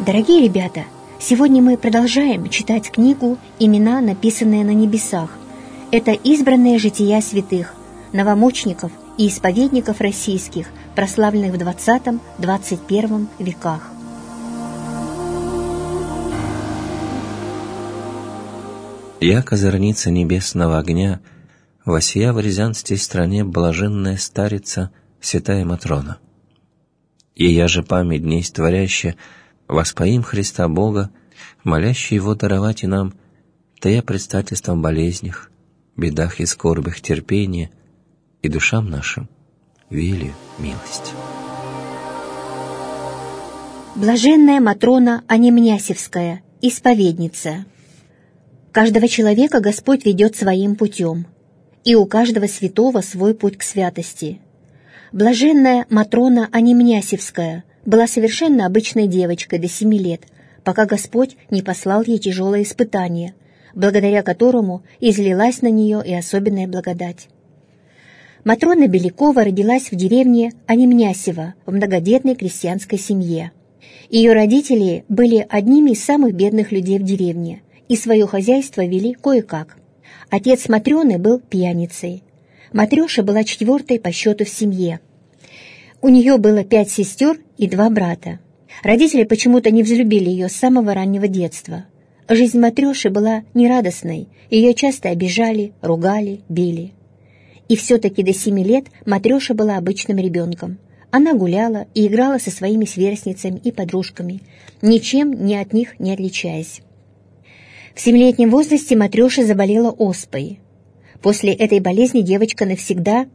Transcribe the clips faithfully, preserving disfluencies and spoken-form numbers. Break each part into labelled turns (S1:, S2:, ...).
S1: Дорогие ребята, сегодня мы продолжаем читать книгу «Имена, написанные на небесах». Это избранные жития святых, новомучеников и исповедников российских, прославленных в двадцатом-двадцать первом веках.
S2: Яко зорница небесного огня, восия в рязанской стране блаженная старица, святая Матрона. И я же память дней творящая, воспоим Христа Бога, молящий Его даровать и нам, то я предстательством в болезнях, бедах и скорбях терпения, и душам нашим велию милость.
S1: Блаженная Матрона Анемнясевская, исповедница. Каждого человека Господь ведет своим путем, и у каждого святого свой путь к святости. Блаженная Матрона Анемнясевская была совершенно обычной девочкой до семи лет, пока Господь не послал ей тяжелое испытание, благодаря которому излилась на нее и особенная благодать. Матрона Белякова родилась в деревне Анемнясево в многодетной крестьянской семье. Ее родители были одними из самых бедных людей в деревне, и свое хозяйство вели кое-как. Отец Матрёны был пьяницей. Матрёша была четвертой по счету в семье. У нее было пять сестер и два брата. Родители почему-то не взлюбили ее с самого раннего детства. Жизнь Матрёши была нерадостной, ее часто обижали, ругали, били. И все-таки до семи лет Матрёша была обычным ребенком. Она гуляла и играла со своими сверстницами и подружками, ничем ни от них не отличаясь. В семилетнем возрасте Матрёша заболела оспой. После этой болезни девочка навсегда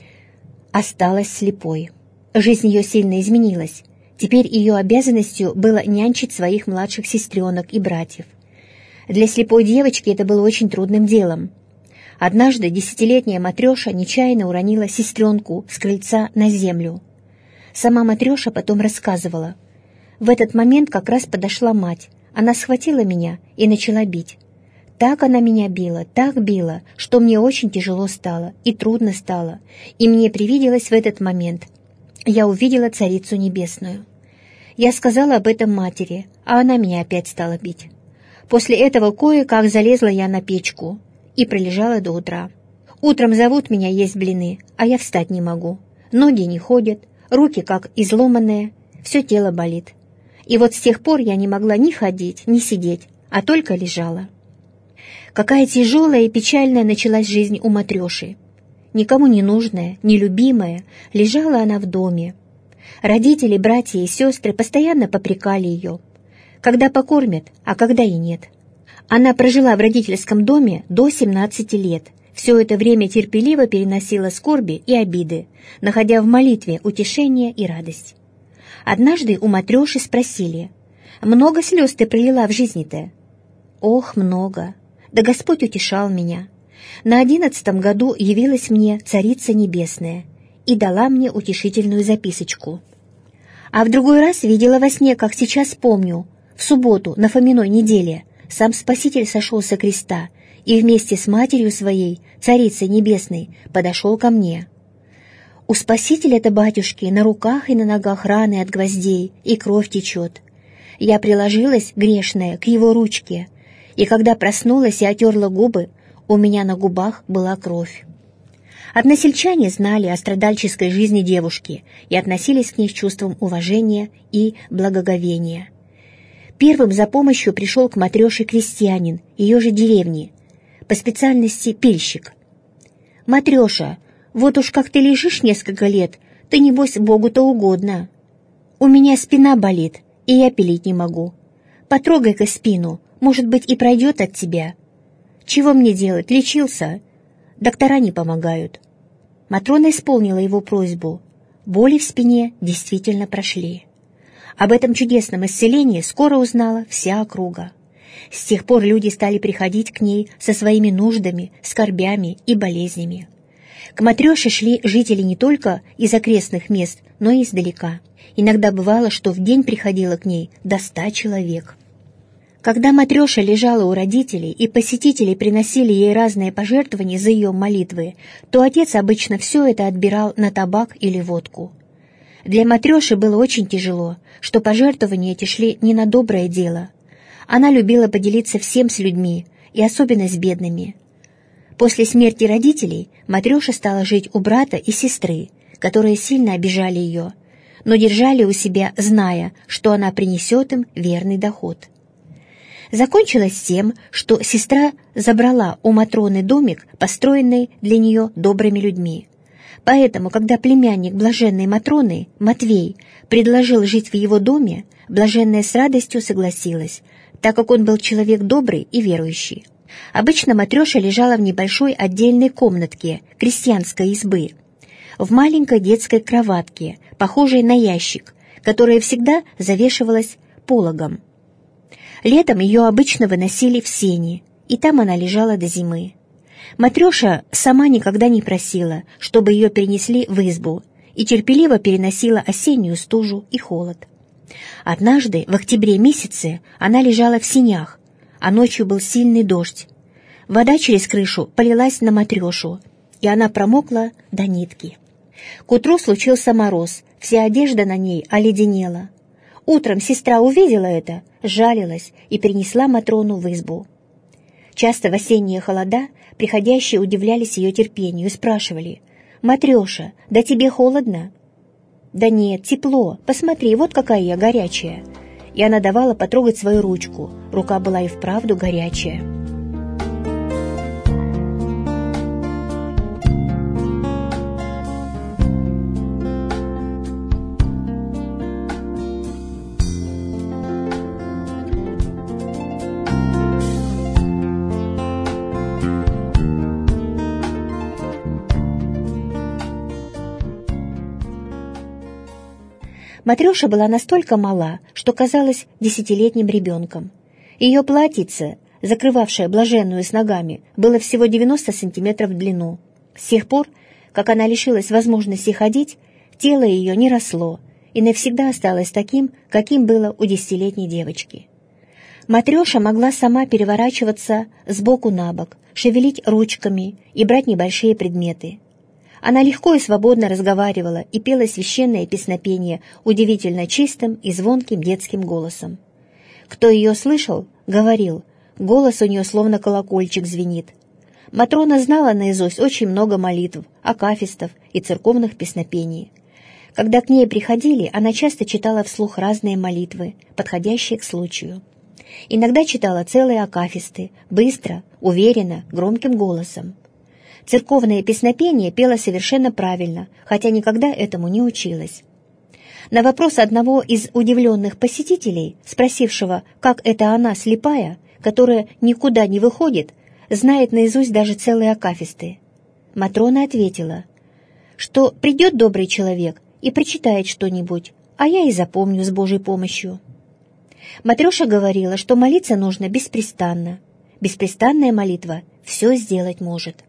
S1: осталась слепой. Жизнь ее сильно изменилась. Теперь ее обязанностью было нянчить своих младших сестренок и братьев. Для слепой девочки это было очень трудным делом. Однажды десятилетняя Матрёша нечаянно уронила сестренку с крыльца на землю. Сама Матрёша потом рассказывала. В этот момент как раз подошла мать. Она схватила меня и начала бить. Так она меня била, так била, что мне очень тяжело стало и трудно стало, и мне привиделось в этот момент. Я увидела Царицу Небесную. Я сказала об этом матери, а она меня опять стала бить. После этого кое-как залезла я на печку и пролежала до утра. Утром зовут меня есть блины, а я встать не могу. Ноги не ходят, руки как изломанные, все тело болит. И вот с тех пор я не могла ни ходить, ни сидеть, а только лежала. Какая тяжелая и печальная началась жизнь у Матрёши. Никому не нужная, нелюбимая, лежала она в доме. Родители, братья и сестры постоянно попрекали ее. Когда покормят, а когда и нет. Она прожила в родительском доме до семнадцати лет. Все это время терпеливо переносила скорби и обиды, находя в молитве утешение и радость. Однажды у Матрёши спросили: «Много слез ты пролила в жизни-то?» «Ох, много. Да Господь утешал меня. На одиннадцатом году явилась мне Царица Небесная и дала мне утешительную записочку. А в другой раз видела во сне, как сейчас помню, в субботу на Фоминой неделе сам Спаситель сошел со креста и вместе с матерью своей, Царицей Небесной, подошел ко мне. У Спасителя-то, батюшки, на руках и на ногах раны от гвоздей, и кровь течет. Я приложилась, грешная, к его ручке, и когда проснулась и отерла губы, у меня на губах была кровь». Односельчане знали о страдальческой жизни девушки и относились к ней с чувством уважения и благоговения. Первым за помощью пришел к Матрёше крестьянин, ее же деревни, по специальности пильщик. «Матрёша, вот уж как ты лежишь несколько лет, ты, небось, Богу-то угодно. У меня спина болит, и я пилить не могу. Потрогай-ка спину, может быть, и пройдет от тебя. Чего мне делать, лечился? Доктора не помогают». Матрона исполнила его просьбу. Боли в спине действительно прошли. Об этом чудесном исцелении скоро узнала вся округа. С тех пор люди стали приходить к ней со своими нуждами, скорбями и болезнями. К Матрёше шли жители не только из окрестных мест, но и издалека. Иногда бывало, что в день приходило к ней до ста человек. Когда Матрёша лежала у родителей и посетители приносили ей разные пожертвования за ее молитвы, то отец обычно все это отбирал на табак или водку. Для Матреши было очень тяжело, что пожертвования эти шли не на доброе дело. Она любила поделиться всем с людьми, и особенно с бедными. После смерти родителей Матреша стала жить у брата и сестры, которые сильно обижали ее, но держали у себя, зная, что она принесет им верный доход. Закончилось тем, что сестра забрала у Матроны домик, построенный для нее добрыми людьми. Поэтому, когда племянник блаженной Матроны, Матвей, предложил жить в его доме, блаженная с радостью согласилась, так как он был человек добрый и верующий. Обычно Матреша лежала в небольшой отдельной комнатке крестьянской избы, в маленькой детской кроватке, похожей на ящик, которая всегда завешивалась пологом. Летом ее обычно выносили в сени, и там она лежала до зимы. Матреша сама никогда не просила, чтобы ее перенесли в избу, и терпеливо переносила осеннюю стужу и холод. Однажды, в октябре месяце, она лежала в сенях, а ночью был сильный дождь. Вода через крышу полилась на Матрешу, и она промокла до нитки. К утру случился мороз, вся одежда на ней оледенела. Утром сестра увидела это, жалилась и принесла Матрону в избу. Часто в осенние холода приходящие удивлялись ее терпению и спрашивали: «Матреша, да тебе холодно?» «Да нет, тепло, посмотри, вот какая я горячая». И она давала потрогать свою ручку, рука была и вправду горячая. Матреша была настолько мала, что казалась десятилетним ребенком. Ее платьице, закрывавшее блаженную с ногами, было всего девяносто сантиметров в длину. С тех пор, как она лишилась возможности ходить, тело ее не росло и навсегда осталось таким, каким было у десятилетней девочки. Матреша могла сама переворачиваться с боку на бок, шевелить ручками и брать небольшие предметы. Она легко и свободно разговаривала и пела священное песнопение удивительно чистым и звонким детским голосом. Кто ее слышал, говорил, голос у нее словно колокольчик звенит. Матрона знала наизусть очень много молитв, акафистов и церковных песнопений. Когда к ней приходили, она часто читала вслух разные молитвы, подходящие к случаю. Иногда читала целые акафисты, быстро, уверенно, громким голосом. Церковное песнопение пела совершенно правильно, хотя никогда этому не училась. На вопрос одного из удивленных посетителей, спросившего, как это она, слепая, которая никуда не выходит, знает наизусть даже целые акафисты, Матрона ответила, что придет добрый человек и прочитает что-нибудь, а я и запомню с Божьей помощью. Матреша говорила, что молиться нужно беспрестанно. Беспрестанная молитва все сделать может.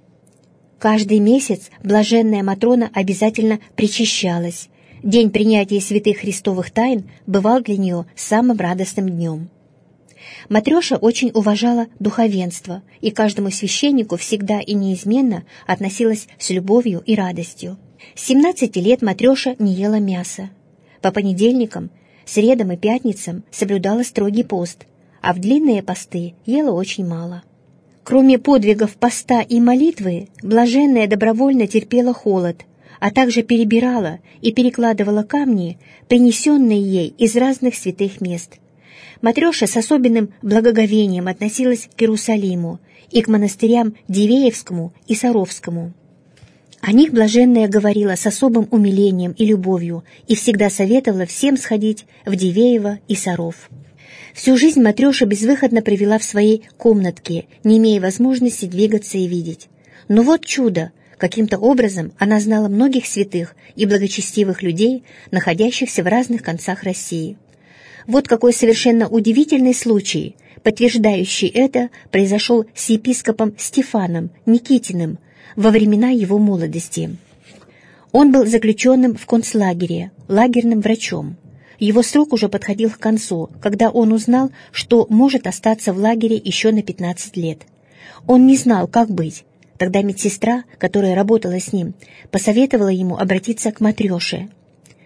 S1: Каждый месяц блаженная Матрона обязательно причащалась. День принятия святых христовых тайн бывал для нее самым радостным днем. Матреша очень уважала духовенство, и к каждому священнику всегда и неизменно относилась с любовью и радостью. С семнадцати лет Матреша не ела мяса. По понедельникам, средам и пятницам соблюдала строгий пост, а в длинные посты ела очень мало. Кроме подвигов поста и молитвы, блаженная добровольно терпела холод, а также перебирала и перекладывала камни, принесенные ей из разных святых мест. Матреша с особенным благоговением относилась к Иерусалиму и к монастырям Дивеевскому и Саровскому. О них блаженная говорила с особым умилением и любовью и всегда советовала всем сходить в Дивеево и Саров. Всю жизнь Матреша безвыходно провела в своей комнатке, не имея возможности двигаться и видеть. Но вот чудо! Каким-то образом она знала многих святых и благочестивых людей, находящихся в разных концах России. Вот какой совершенно удивительный случай, подтверждающий это, произошел с епископом Стефаном Никитиным во времена его молодости. Он был заключенным в концлагере, лагерным врачом. Его срок уже подходил к концу, когда он узнал, что может остаться в лагере еще на пятнадцать лет. Он не знал, как быть. Тогда медсестра, которая работала с ним, посоветовала ему обратиться к Матреше.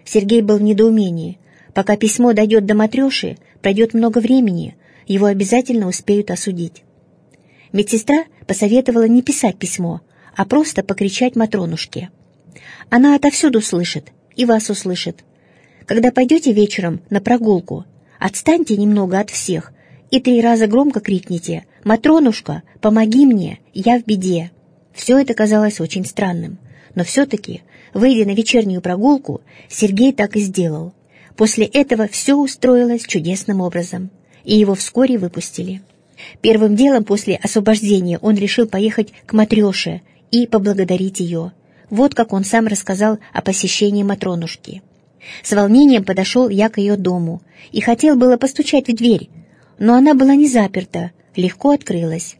S1: Сергей был в недоумении. Пока письмо дойдет до Матреши, пройдет много времени, его обязательно успеют осудить. Медсестра посоветовала не писать письмо, а просто покричать Матронушке. Она отовсюду слышит, и вас услышит. Когда пойдете вечером на прогулку, отстаньте немного от всех и три раза громко крикните: «Матронушка, помоги мне, я в беде». Все это казалось очень странным, но все-таки, выйдя на вечернюю прогулку, Сергей так и сделал. После этого все устроилось чудесным образом, и его вскоре выпустили. Первым делом после освобождения он решил поехать к Матрёше и поблагодарить ее. Вот как он сам рассказал о посещении Матронушки. С волнением подошел я к ее дому и хотел было постучать в дверь, но она была не заперта, легко открылась.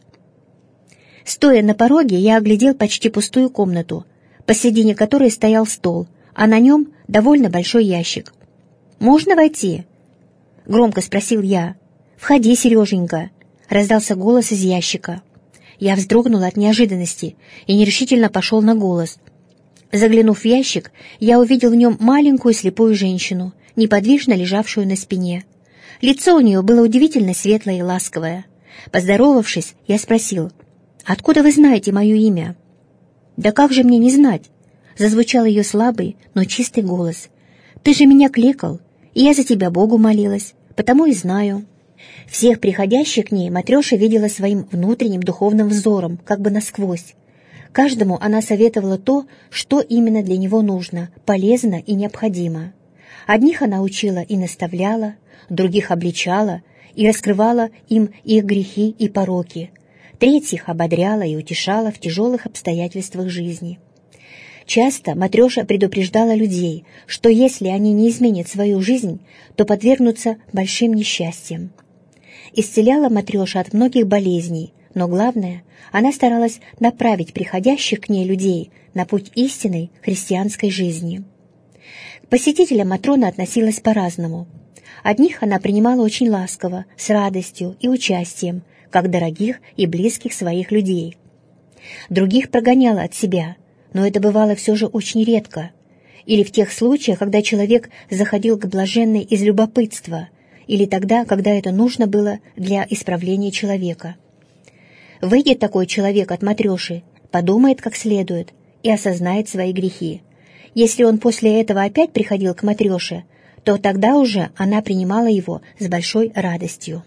S1: Стоя на пороге, я оглядел почти пустую комнату, посредине которой стоял стол, а на нем довольно большой ящик. «Можно войти?» — громко спросил я. «Входи, Сереженька», — раздался голос из ящика. Я вздрогнул от неожиданности и нерешительно пошел на голос. Заглянув в ящик, я увидел в нем маленькую слепую женщину, неподвижно лежавшую на спине. Лицо у нее было удивительно светлое и ласковое. Поздоровавшись, я спросил: «Откуда вы знаете мое имя?» «Да как же мне не знать?» — зазвучал ее слабый, но чистый голос. «Ты же меня кликал, и я за тебя Богу молилась, потому и знаю». Всех приходящих к ней Матрёша видела своим внутренним духовным взором, как бы насквозь. Каждому она советовала то, что именно для него нужно, полезно и необходимо. Одних она учила и наставляла, других обличала и раскрывала им их грехи и пороки, третьих ободряла и утешала в тяжелых обстоятельствах жизни. Часто Матрёша предупреждала людей, что если они не изменят свою жизнь, то подвергнутся большим несчастьям. Исцеляла Матрёша от многих болезней, но главное, она старалась направить приходящих к ней людей на путь истинной христианской жизни. К посетителям Матрона относилась по-разному. Одних она принимала очень ласково, с радостью и участием, как дорогих и близких своих людей. Других прогоняла от себя, но это бывало все же очень редко, или в тех случаях, когда человек заходил к блаженной из любопытства, или тогда, когда это нужно было для исправления человека. Выйдет такой человек от Матрёши, подумает как следует и осознает свои грехи. Если он после этого опять приходил к Матрёше, то тогда уже она принимала его с большой радостью.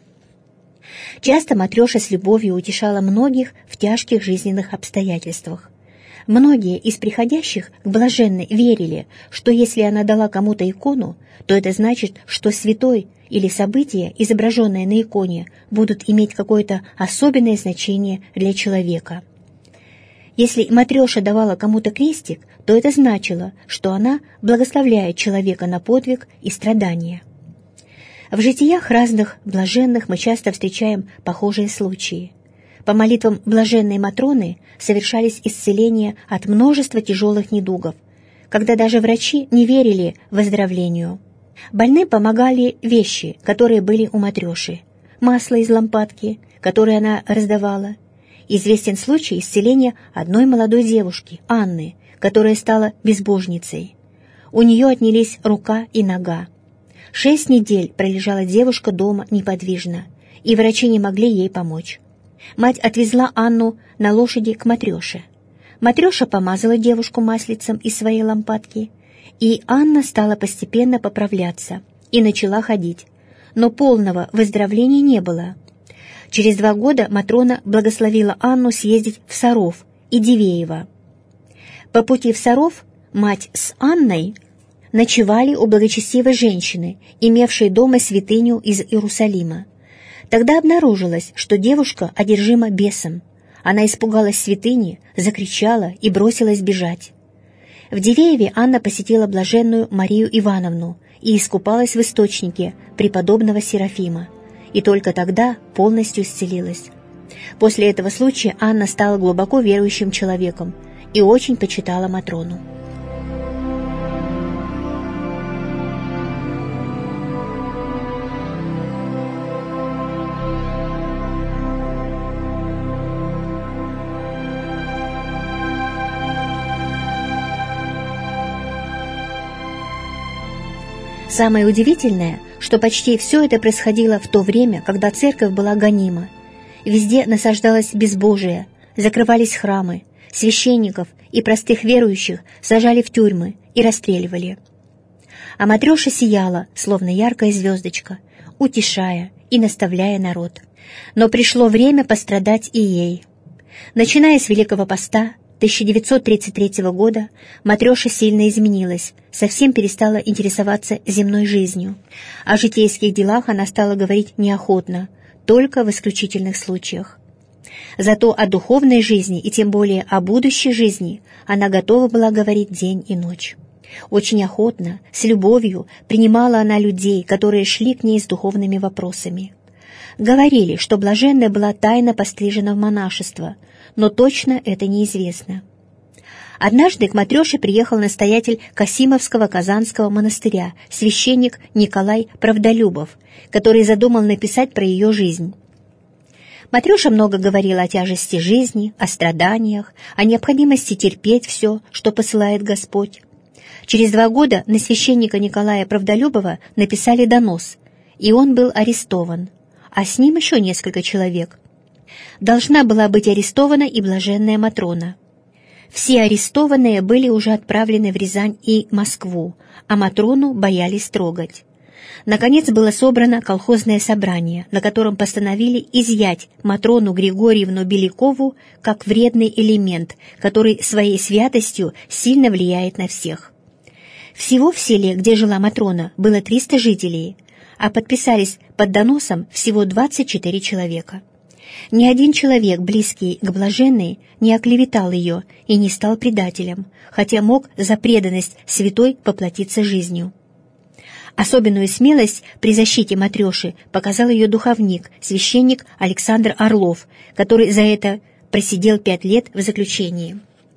S1: Часто Матрёша с любовью утешала многих в тяжких жизненных обстоятельствах. Многие из приходящих к блаженной верили, что если она дала кому-то икону, то это значит, что святой или события, изображенные на иконе, будут иметь какое-то особенное значение для человека. Если Матрёша давала кому-то крестик, то это значило, что она благословляет человека на подвиг и страдания. В житиях разных блаженных мы часто встречаем похожие случаи. По молитвам блаженной Матроны совершались исцеления от множества тяжелых недугов, когда даже врачи не верили выздоровлению. Больным помогали вещи, которые были у Матрёши, масло из лампадки, которое она раздавала. Известен случай исцеления одной молодой девушки, Анны, которая стала безбожницей. У нее отнялись рука и нога. Шесть недель пролежала девушка дома неподвижно, и врачи не могли ей помочь. Мать отвезла Анну на лошади к Матрёше. Матрёша помазала девушку маслицем из своей лампадки, и Анна стала постепенно поправляться и начала ходить, но полного выздоровления не было. Через два года Матрона благословила Анну съездить в Саров и Дивеево. По пути в Саров мать с Анной ночевали у благочестивой женщины, имевшей дома святыню из Иерусалима. Тогда обнаружилось, что девушка одержима бесом. Она испугалась святыни, закричала и бросилась бежать. В Дивееве Анна посетила блаженную Марию Ивановну и искупалась в источнике преподобного Серафима, и только тогда полностью исцелилась. После этого случая Анна стала глубоко верующим человеком и очень почитала Матрону. Самое удивительное, что почти все это происходило в то время, когда церковь была гонима. Везде насаждалось безбожие, закрывались храмы, священников и простых верующих сажали в тюрьмы и расстреливали. А Матрёша сияла, словно яркая звездочка, утешая и наставляя народ. Но пришло время пострадать и ей. Начиная с Великого Поста тысяча девятьсот тридцать третьего года Матрёша сильно изменилась, совсем перестала интересоваться земной жизнью. О житейских делах она стала говорить неохотно, только в исключительных случаях. Зато о духовной жизни и тем более о будущей жизни она готова была говорить день и ночь. Очень охотно, с любовью принимала она людей, которые шли к ней с духовными вопросами. Говорили, что блаженная была тайно пострижена в монашество, но точно это неизвестно. Однажды к Матрёше приехал настоятель Касимовского Казанского монастыря, священник Николай Правдолюбов, который задумал написать про ее жизнь. Матрёша много говорила о тяжести жизни, о страданиях, о необходимости терпеть все, что посылает Господь. Через два года на священника Николая Правдолюбова написали донос, и он был арестован, а с ним еще несколько человек. Должна была быть арестована и блаженная Матрона. Все арестованные были уже отправлены в Рязань и Москву, а Матрону боялись трогать. Наконец было собрано колхозное собрание, на котором постановили изъять Матрону Григорьевну Белякову как вредный элемент, который своей святостью сильно влияет на всех. Всего в селе, где жила Матрона, было триста жителей, а подписались под доносом всего двадцать четыре человека. Ни один человек, близкий к блаженной, не оклеветал ее и не стал предателем, хотя мог за преданность святой поплатиться жизнью. Особенную смелость при защите Матрёши показал ее духовник, священник Александр Орлов, который за это просидел пять лет в заключении.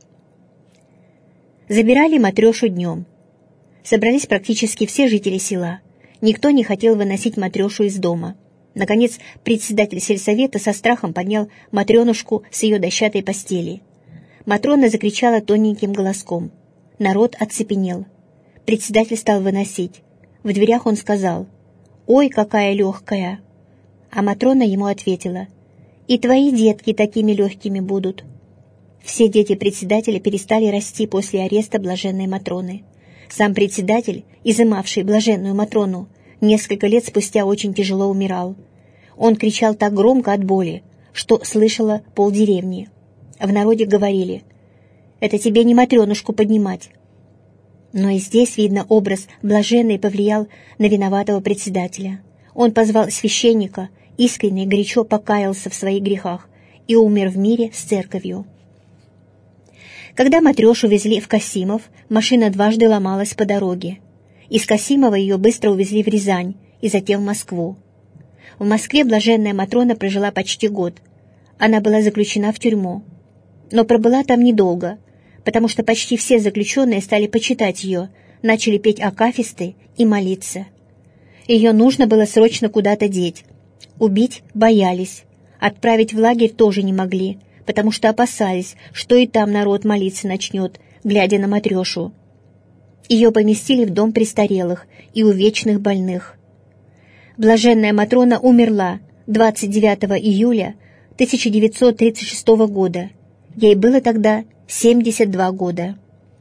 S1: Забирали Матрёшу днем. Собрались практически все жители села. Никто не хотел выносить Матрёшу из дома. Наконец, председатель сельсовета со страхом поднял Матрёнушку с ее дощатой постели. Матрона закричала тоненьким голоском. Народ оцепенел. Председатель стал выносить. В дверях он сказал: «Ой, какая легкая!» А Матрона ему ответила: «И твои детки такими легкими будут». Все дети председателя перестали расти после ареста блаженной Матроны. Сам председатель, изымавший блаженную Матрону, несколько лет спустя очень тяжело умирал. Он кричал так громко от боли, что слышала полдеревни. В народе говорили: «Это тебе не Матрёнушку поднимать». Но и здесь, видно, образ блаженной повлиял на виноватого председателя. Он позвал священника, искренне и горячо покаялся в своих грехах и умер в мире с церковью. Когда Матрёшу везли в Касимов, машина дважды ломалась по дороге. Из Касимова ее быстро увезли в Рязань и затем в Москву. В Москве блаженная Матрона прожила почти год. Она была заключена в тюрьму. Но пробыла там недолго, потому что почти все заключенные стали почитать ее, начали петь акафисты и молиться. Ее нужно было срочно куда-то деть. Убить боялись, отправить в лагерь тоже не могли, потому что опасались, что и там народ молиться начнет, глядя на Матрёшу. Ее поместили в дом престарелых и увечных больных. Блаженная Матрона умерла двадцать девятого июля тысяча девятьсот тридцать шестого года. Ей было тогда семьдесят два года.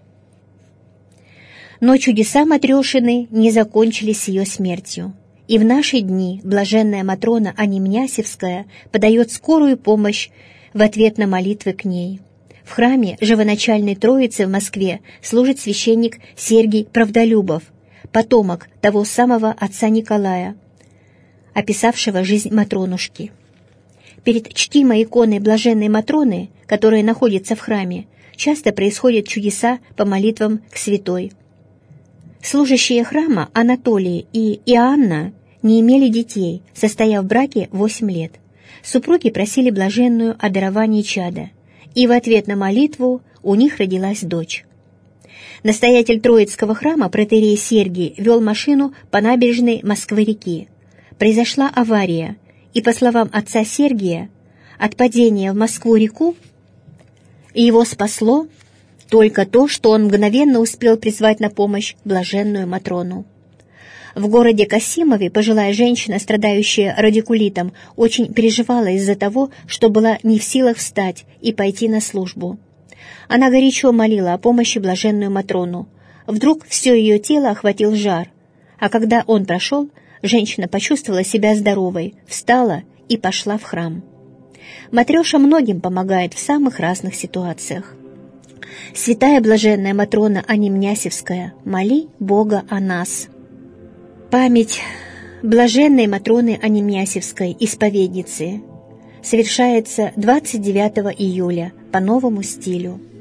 S1: Но чудеса Матрёшины не закончились с ее смертью. И в наши дни блаженная Матрона Анимнясевская подает скорую помощь в ответ на молитвы к ней. В храме Живоначальной Троицы в Москве служит священник Сергий Правдолюбов, потомок того самого отца Николая, описавшего жизнь Матронушки. Перед чтимой иконой блаженной Матроны, которая находится в храме, часто происходят чудеса по молитвам к святой. Служащие храма Анатолий и Иоанна не имели детей, состояв в браке восемь лет. Супруги просили блаженную о даровании чада, и в ответ на молитву у них родилась дочь. Настоятель Троицкого храма протоиерей Сергий вел машину по набережной Москвы-реки. Произошла авария, и, по словам отца Сергия, от падения в Москву-реку его спасло только то, что он мгновенно успел призвать на помощь блаженную Матрону. В городе Касимове пожилая женщина, страдающая радикулитом, очень переживала из-за того, что была не в силах встать и пойти на службу. Она горячо молила о помощи блаженную Матрону. Вдруг все ее тело охватил жар, а когда он прошел, женщина почувствовала себя здоровой, встала и пошла в храм. Матреша многим помогает в самых разных ситуациях. Святая блаженная Матрона Анимнясевская, моли Бога о нас. Память блаженной Матроны Анимнясевской, исповедницы, совершается двадцать девятого июля по новому стилю.